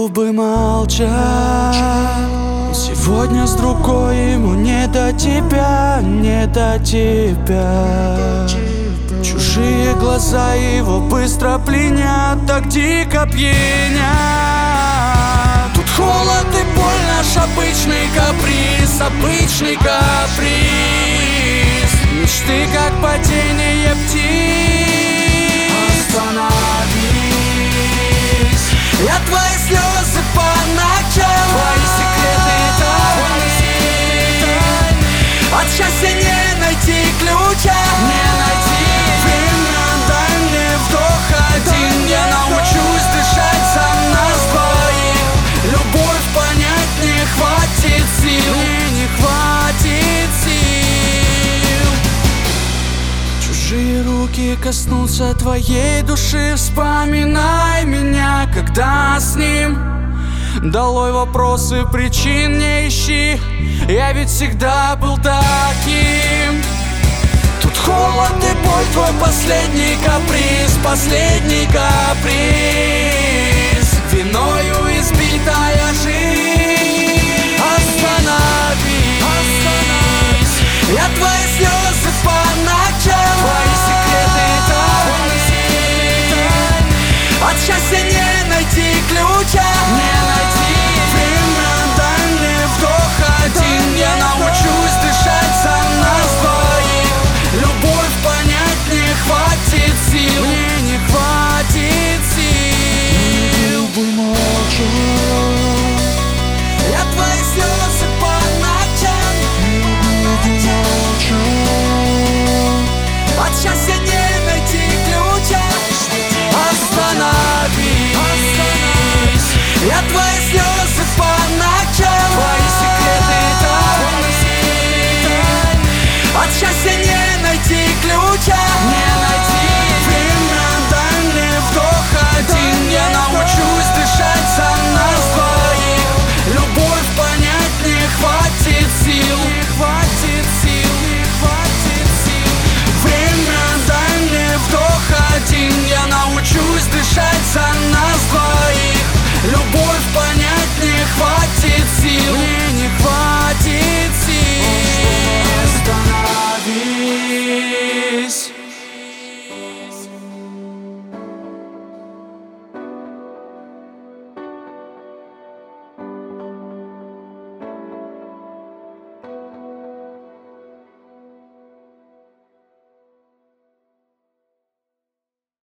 бы молчать. Сегодня с другой, ему не до тебя, не до тебя. Чужие глаза его быстро пленят, так дико пьянят. Тут холод и боль, наш обычный каприз, обычный каприз. Мечты как падение птиц. Остановись. Я твои слезы по ночам, твои секреты тайны. От счастья не найти ключа, не найти. Время дай мне вдох один. Я научусь дышать за нас двоих. Любовь понять не хватит сил, мне не хватит сил. Чужие руки коснутся твоей души. Вспоминай меня, когда с ним. Долой вопросы, причин не ищи. Я ведь всегда был таким. Тут холод и боль, твой последний каприз, последний каприз. Виною